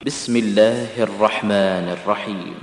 بسم الله الرحمن الرحيم.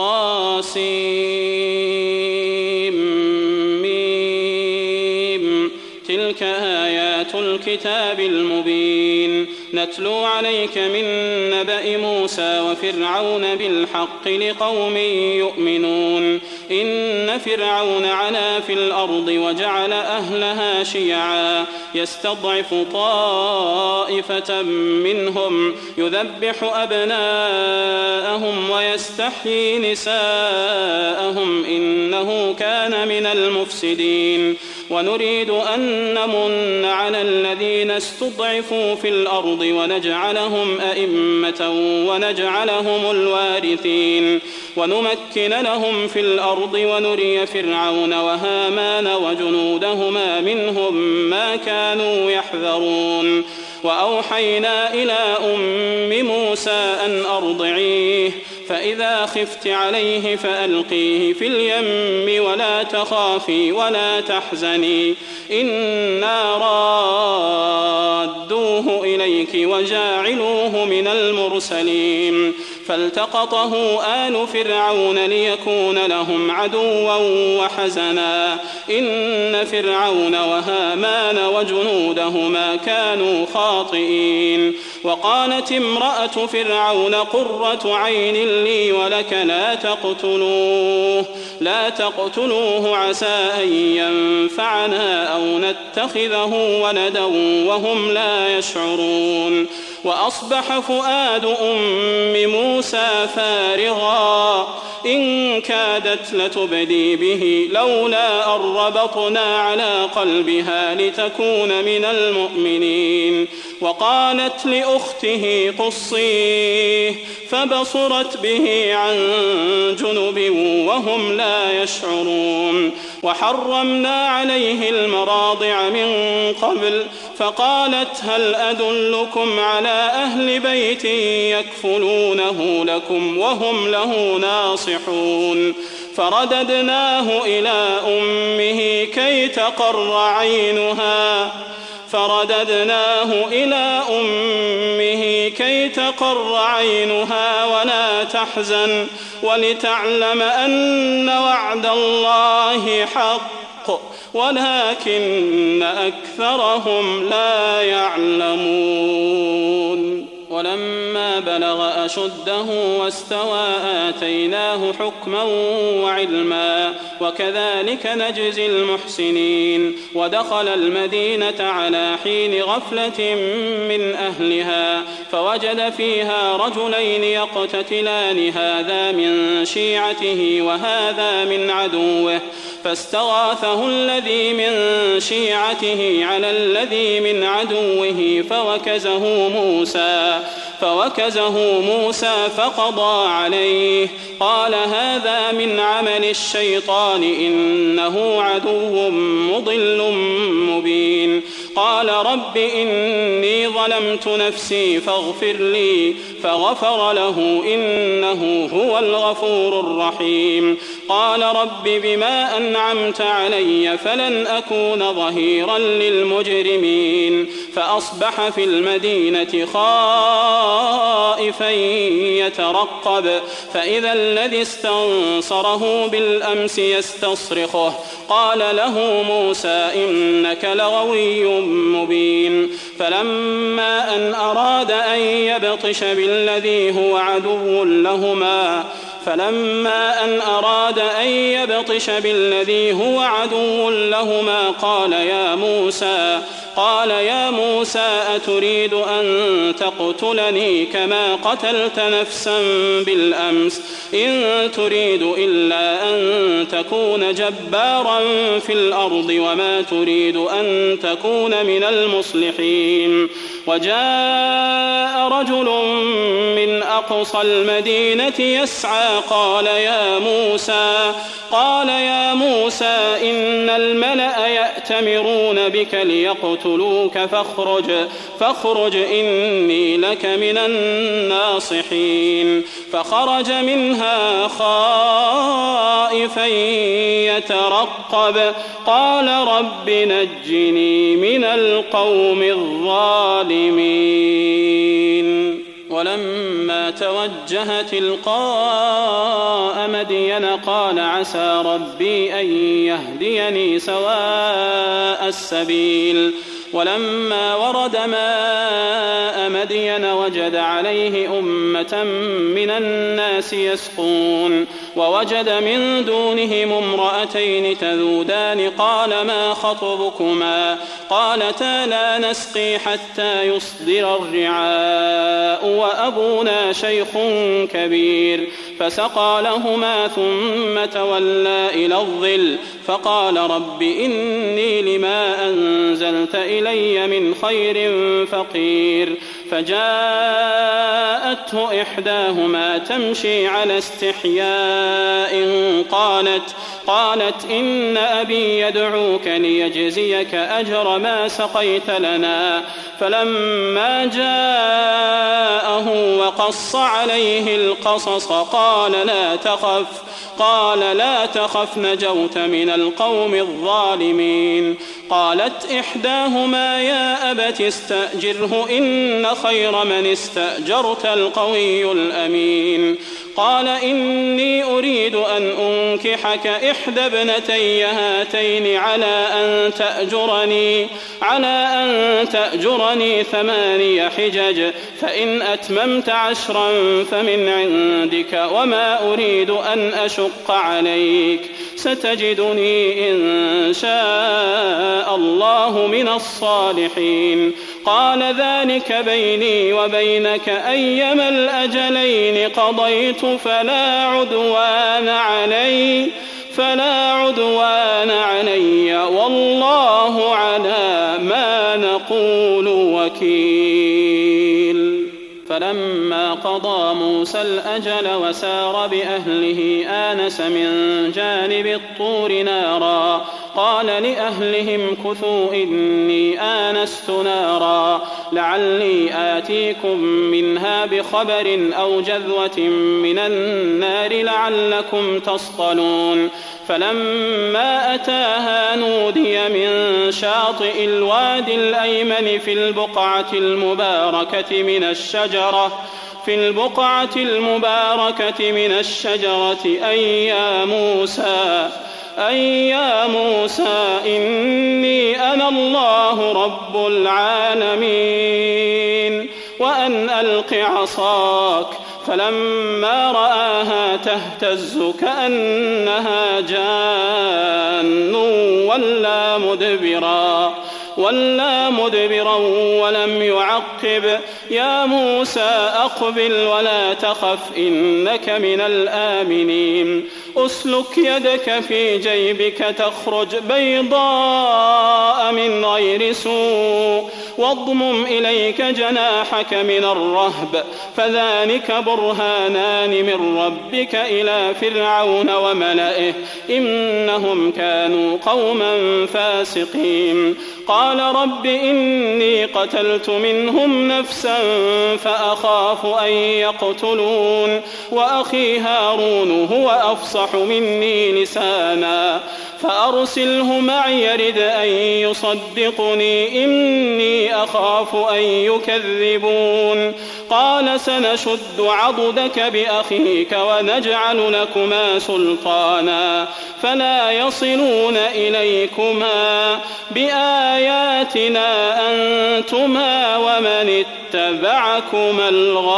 طاسيم. تلك آيات الكتاب المبين نتلو عليك من نبأ موسى وفرعون بالحق لقوم يؤمنون. إن فرعون علا في الأرض وجعل أهلها شيعا يستضعف طائفة منهم يذبح أبناءهم ويستحيي نساءهم إنه كان من المفسدين. ونريد أن نمن على الذين استضعفوا في الأرض ونجعلهم أئمة ونجعلهم الوارثين ونمكن لهم في الأرض ونري فرعون وهامان وجنودهما منهم ما كانوا يحذرون. وأوحينا إلى أم موسى أن أرضعيه فإذا خفت عليه فألقيه في اليم ولا تخافي ولا تحزني إنا رادوه إليك وجاعلوه من المرسلين. فالتقطه آل فرعون ليكون لهم عدوا وحزنا إن فرعون وهامان وجنودهما كانوا خاطئين. وقالت امرأة فرعون قرة عين لي ولك لا تقتلوه عسى أن ينفعنا أو نتخذه ولدا وهم لا يشعرون. وأصبح فؤاد أم موسى فارغا إن كادت لتبدي به لولا أن ربطنا على قلبها لتكون من المؤمنين. وقالت لأخته قصيه فبصرت به عن جنب وهم لا يشعرون. وحرمنا عليه المراضع من قبل فقالت هل أدلكم على أهل بيت يكفلونه لكم وهم له ناصحون. فرددناه إلى أمه كي تقر عينها ولا تحزن ولتعلم أن وعد الله حق ولكن أكثرهم لا يعلمون. ولما بلغ أشده واستوى آتيناه حكما وعلما وكذلك نجزي المحسنين. ودخل المدينة على حين غفلة من أهلها فوجد فيها رجلين يقتتلان هذا من شيعته وهذا من عدوه فاستغاثه الذي من شيعته على الذي من عدوه فوكزه موسى فقضى عليه قال هذا من عمل الشيطان إنه عدو مضل مبين. قال رب إني ظلمت نفسي فاغفر لي فغفر له إنه هو الغفور الرحيم. قال رب بما أنعمت علي فلن أكون ظهيرا للمجرمين. فأصبح في المدينة خائفا يترقب فإذا الذي استنصره بالأمس يستصرخه قال له موسى إنك لغوي مبين. فلما أن أراد أن يبطش بالذي هو عدو لهما قال يا موسى أتريد أن تقتلني كما قتلت نفسا بالأمس إن تريد إلا أن تكون جبارا في الأرض وما تريد أن تكون من المصلحين. وجاء رجل من أقصى المدينة يسعى قال يا موسى إن الملأ يأتمرون بك ليقتلوك فاخرج إني لك من الناصحين. فخرج منها خائفا يترقب قال رب نجني من القوم الظالمين. ولما توجه تلقاء مدين قال عسى ربي أن يهديني سواء السبيل ولما ورد ماء مدين وجد عليه أمة من الناس يسقون ووجد من دونهم امرأتين تذودان قال ما خطبكما قالتا لا نسقي حتى يصدر الرعاء وأبونا شيخ كبير فسقى لهما ثم تولى إلى الظل فقال رب إني لما أنزلت إلي من خير فقير فجاءته إحداهما تمشي على استحياء قالت إن أبي يدعوك ليجزيك أجر ما سقيت لنا فلما جاءه وقص عليه القصص قال لا تخف نجوت من القوم الظالمين قالت إحداهما يا أبت استأجره إن خير من استأجرت القوي الأمين قال إني أريد أن أنكحك إحدى ابنتي هاتين على أن تأجرني 8 حجج فإن أتممت 10 فمن عندك وما أريد أن أشق عليك ستجدني إن شاء الله من الصالحين قال ذلك بيني وبينك أيما الأجلين قضيت فلا عدوان علي والله على ما نقول وكيل فلما قضى موسى الأجل وسار بأهله آنس من جانب الطور نارا قال لأهلهم كثوا إني آنست نارا لعلي آتيكم منها بخبر أو جذوة من النار لعلكم تصطلون فلما أتاها نودي من شاطئ الوادي الأيمن في البقعة المباركة من الشجرة أي يا موسى إني أنا الله رب العالمين وأن ألق عصاك فلما رآها تهتز كأنها جان ولا مدبرا ولم يعقب يا موسى أقبل ولا تخف إنك من الآمنين أسلك يدك في جيبك تخرج بيضاء من غير سوء واضمم إليك جناحك من الرهب فذلك برهانان من ربك إلى فرعون وملئه إنهم كانوا قوما فاسقين قال رب إني قتلت منهم نفسا فأخاف أن يقتلون وأخي هارون هو أفصح مني لسانا فأرسله معي يرد أن يصدقني إني أخاف أن يكذبون قال سنشد عضدك بأخيك ونجعل لكما سلطانا فلا يصلون إليكما بآياتنا أنتما ومن اتبعكما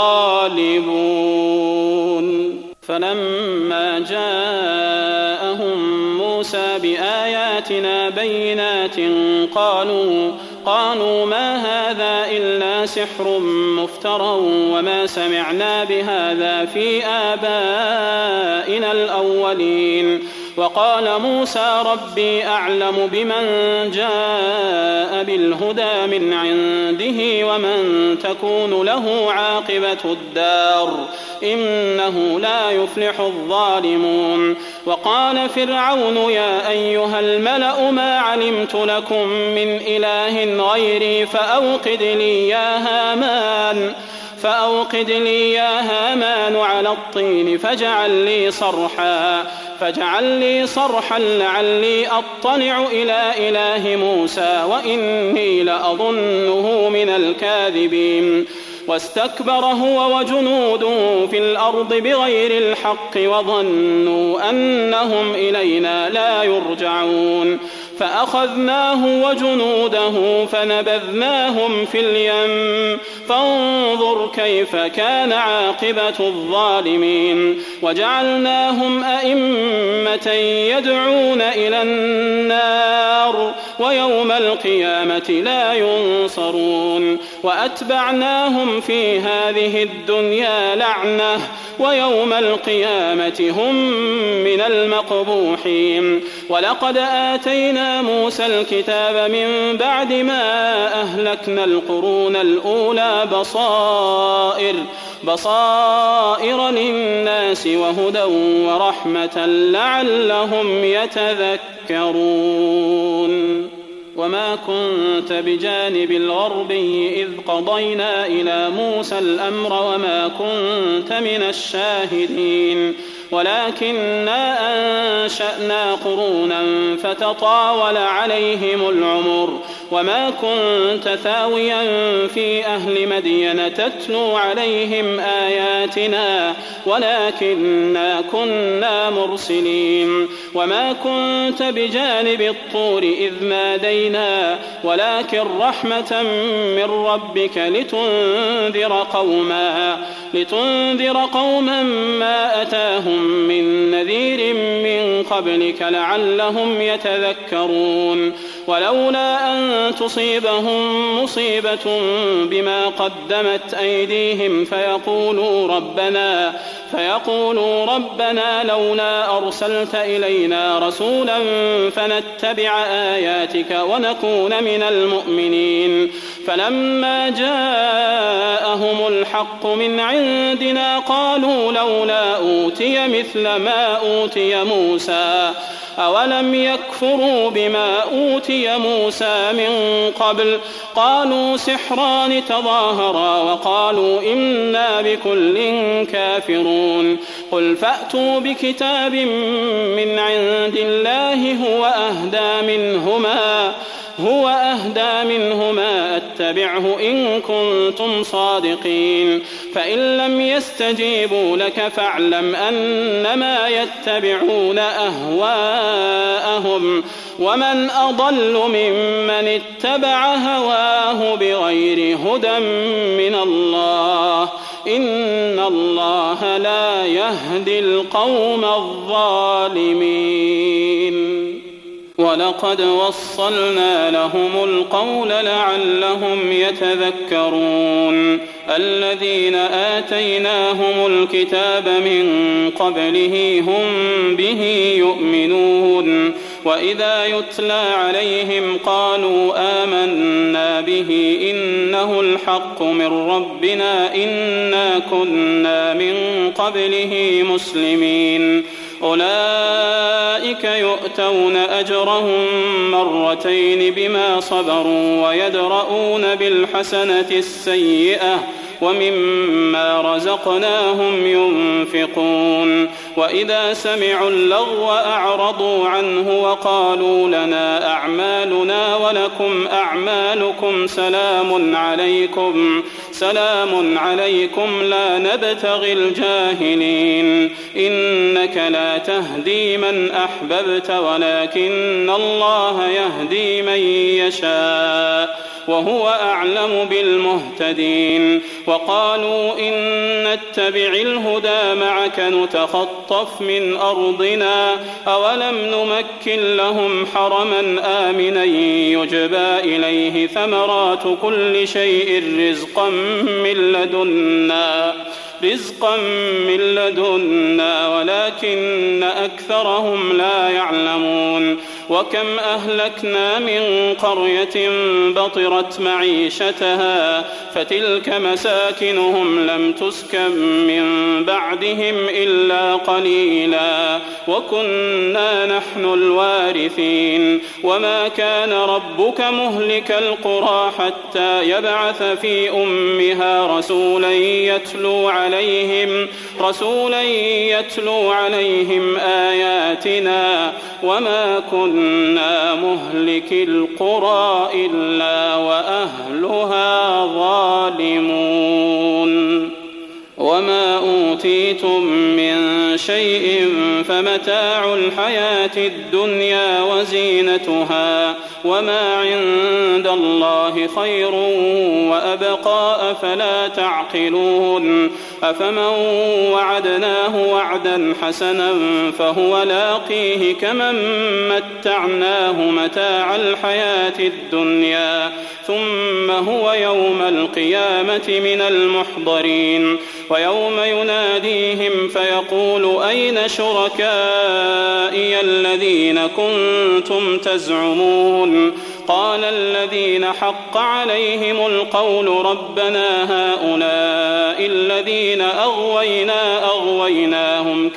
الغالبون فلما جاءهم موسى بآياتنا بينات قالوا ما هذا إلا سحر مفترى وما سمعنا بهذا في آبائنا الأولين وقال موسى ربي أعلم بمن جاء بالهدى من عنده ومن تكون له عاقبة الدار إنه لا يفلح الظالمون وقال فرعون يا أيها الملأ ما علمت لكم من إله غيري فأوقد لي يا هامان على الطين فاجعل لي صرحا لعلي أطلع إلى إله موسى وإني لأظنه من الكاذبين واستكبر هو وجنوده في الأرض بغير الحق وظنوا أنهم إلينا لا يرجعون فأخذناه وجنوده فنبذناهم في اليم فانظر كيف كان عاقبة الظالمين وجعلناهم أئمة يدعون إلى النار ويوم القيامة لا ينصرون وأتبعناهم في هذه الدنيا لعنة ويوم القيامة هم من المقبوحين ولقد آتينا موسى الكتاب من بعد ما أهلكنا القرون الأولى بصائر للناس وهدى ورحمة لعلهم يتذكرون وما كنت بجانب الغربي إذ قضينا إلى موسى الأمر وما كنت من الشاهدين ولكننا أنشأنا قرونا فتطاول عليهم العمر وما كنت ثاويا في أهل مدين تتلو عليهم آياتنا ولكننا كنا مرسلين وما كنت بجانب الطور إذ نادينا ولكن رحمة من ربك لتنذر قوما ما أتاهم من نذير من قبلك لعلهم يتذكرون ولولا أن تصيبهم مصيبة بما قدمت أيديهم فيقولوا ربنا لولا أرسلت إلينا رسولا فنتبع آياتك ونكون من المؤمنين فلما جاءهم الحق من عندنا قالوا لولا أوتي مثل ما أوتي موسى أولم يكفروا بما أوتي موسى من قبل قالوا سحران تظاهرا وقالوا إنا بكل كافرون قل فأتوا بكتاب من عند الله هو أهدى منهما أتبعه إن كنتم صادقين فإن لم يستجيبوا لك فاعلم أنما يتبعون أهواءهم ومن أضل ممن اتبع هواه بغير هدى من الله إن الله لا يهدي القوم الظالمين ولقد وصلنا لهم القول لعلهم يتذكرون الذين آتيناهم الكتاب من قبله هم به يؤمنون وإذا يتلى عليهم قالوا آمنا به إنه الحق من ربنا إنا كنا من قبله مسلمين أولئك يؤتون أجرهم مرتين بما صبروا ويدرؤون بالحسنة السيئة ومما رزقناهم ينفقون وإذا سمعوا اللغو أعرضوا عنه وقالوا لنا أعمالنا ولكم أعمالكم سلام عليكم لا نبتغي الجاهلين إنك لا تهدي من أحببت ولكن الله يهدي من يشاء وهو أعلم بالمهتدين وقالوا إن نتبع الهدى معك نتخطف من أرضنا أولم نمكن لهم حرما آمنا يجبى إليه ثمرات كل شيء رزقا من لدنا ولكن أكثرهم لا يعلمون وكم أهلكنا من قرية بطرت معيشتها فتلك مساكنهم لم تسكن من بعدهم إلا قليلا وكنا نحن الوارثين وما كان ربك مهلك القرى حتى يبعث في أمها رسولا يتلو عليهم آياتنا وما كنا مهلك القرى إلا وأهلها ظالمون أوتيتم من شيء فمتاع الحياة الدنيا وزينتها وما عند الله خير وأبقى أفلا تعقلون أفمن وعدناه وعدا حسنا فهو لاقيه كمن متعناه متاع الحياة الدنيا ثم هو يوم القيامة من المحضرين ويوم يناديهم فيقول أين شركائي الذين كنتم تزعمون قال الذين حق عليهم القول ربنا هؤلاء الذين أغويناهم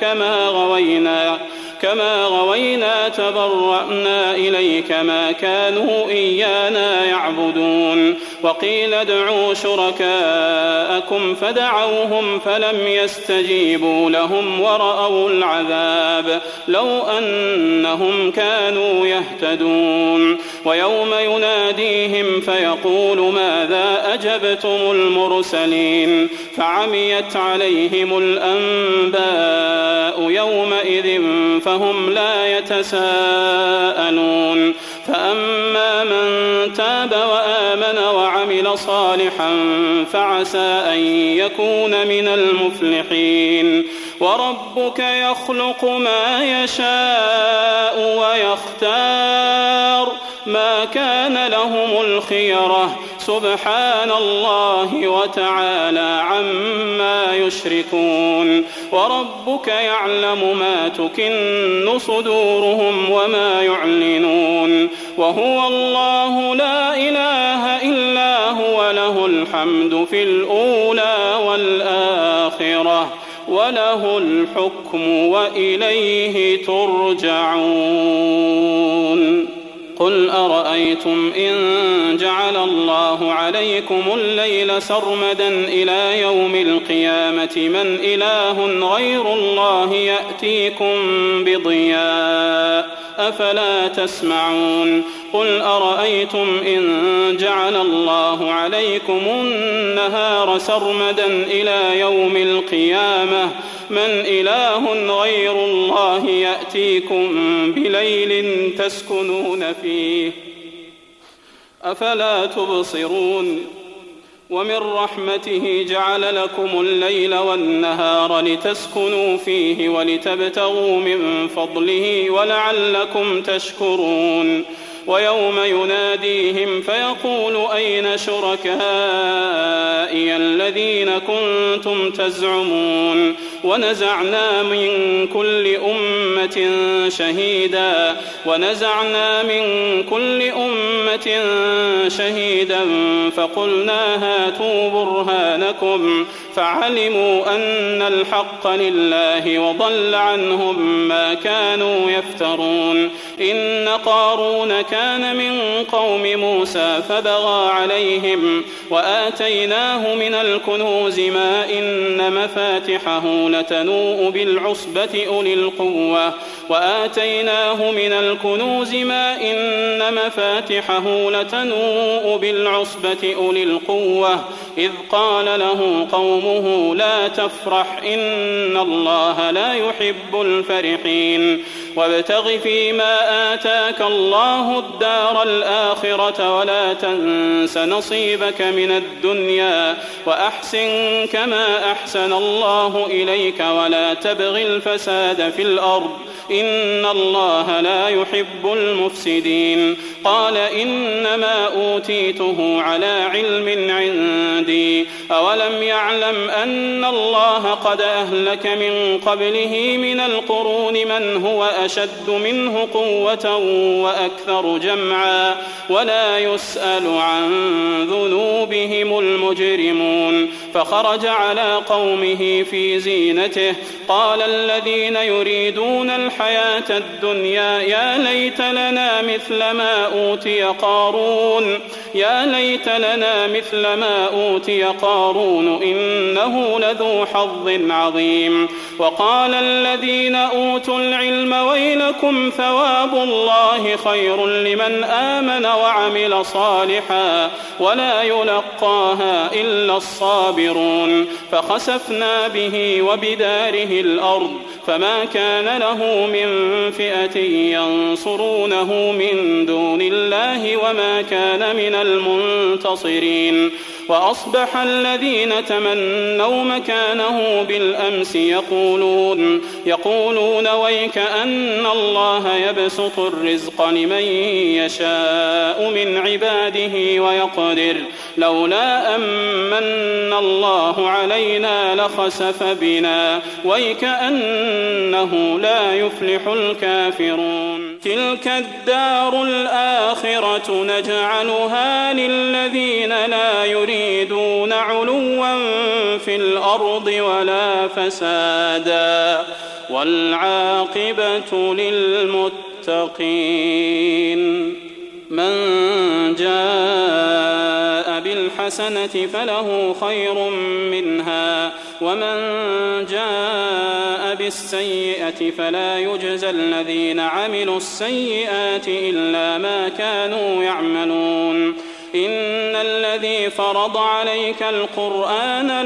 كما غوينا تبرأنا إليك ما كانوا إيانا يعبدون وقيل ادعوا شركاءكم فدعوهم فلم يستجيبوا لهم ورأوا العذاب لو أنهم كانوا يهتدون ويوم يناديهم فيقول ماذا أجبتم المرسلين فعميت عليهم الأنباء يومئذ فهم لا يتساءلون فأما من تاب وآمن وعمل صالحا فعسى أن يكون من المفلحين وربك يخلق ما يشاء ويختار ما كان لهم الخيرة سبحان الله وتعالى عما يشركون وربك يعلم ما تكن صدورهم وما يعلنون وهو الله لا إله إلا هو له الحمد في الأولى والآخرة وله الحكم وإليه ترجعون قل أرأيتم إن جعل الله عليكم الليل سرمدا إلى يوم القيامة من إله غير الله يأتيكم بضياء أفلا تسمعون قل أرأيتم إن جعل الله عليكم النهار سرمدا إلى يوم القيامة من إله غير الله يأتيكم بليل تسكنون فيه أفلا تبصرون ومن رحمته جعل لكم الليل والنهار لتسكنوا فيه ولتبتغوا من فضله ولعلكم تشكرون ويوم يناديهم فيقول أين شركائي الذين كنتم تزعمون ونزعنا من كل أمة شهيدا فقلنا هاتوا برهانكم فعلموا أن الحق لله وضل عنهم ما كانوا يفترون إن قارون كان من قوم موسى فبغى عليهم وآتيناه من الكنوز ما إن مفاتحه لتنوء بالعصبة أولي القوة إذ قال له قومه لا تفرح إن الله لا يحب الفرحين وابتغ فيما آتاك الله الدار الآخرة ولا تنس نصيبك من الدنيا وأحسن كما أحسن الله إليك ولا تبغ الفساد في الأرض إن الله لا يحب المفسدين قال إنما أوتيته على علم عندي أولم يعلم أن الله قد أهلك من قبله من القرون من هو أشد منه قوة وأكثر جمعا ولا يسأل عن ذنوبهم المجرمون فخرج على قومه في زينته قال الذين يريدون الحياة الدنيا يا ليت لنا مثل ما أوتي قارون إنه لذو حظ عظيم وقال الذين أوتوا العلم ويلكم ثواب الله خير لمن آمن وعمل صالحا ولا يلقاها إلا الصابرون فخسفنا به وبداره الأرض فما كان له من فئة ينصرونه من دون الله وما كان من المنتصرين وأصبح الذين تمنوا مكانه بالأمس يقولون ويك أن الله يبسط الرزق لمن يشاء من عباده ويقدر لولا أمن الله علينا لخسف بنا ويك أنه لا يفلح الكافرون تلك الدار الآخرة نجعلها للذين لا يريدون علوا في الأرض ولا فسادا والعاقبة للمتقين من جاء بالحسنة فله خير منها ومن جاء بالسيئة فلا يجزى الذين عملوا السيئات إلا ما كانوا يعملون إن الذي فرض عليك القرآن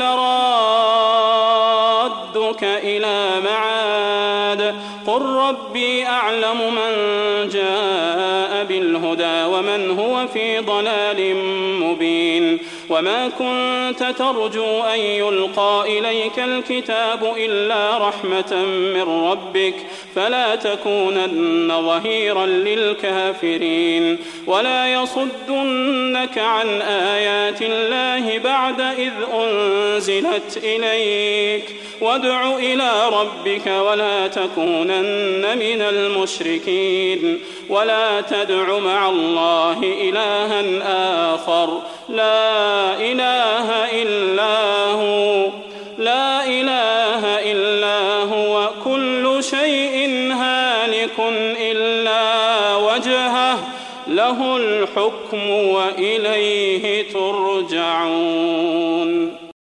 لرادك إلى معاد قل ربي أعلم من جاء بالهدى ومن هو في ضلال مبين وما كنت ترجو أن يلقى إليك الكتاب إلا رحمة من ربك فلا تكونن ظهيرا للكافرين ولا يصدنك عن آيات الله بعد إذ أنزلت إليك وادع إلى ربك ولا تكونن من المشركين ولا تدع مع الله إلها آخر لا إله إلا هو كل شيء هالك إلا وجهه له الحكم وإليه ترجعون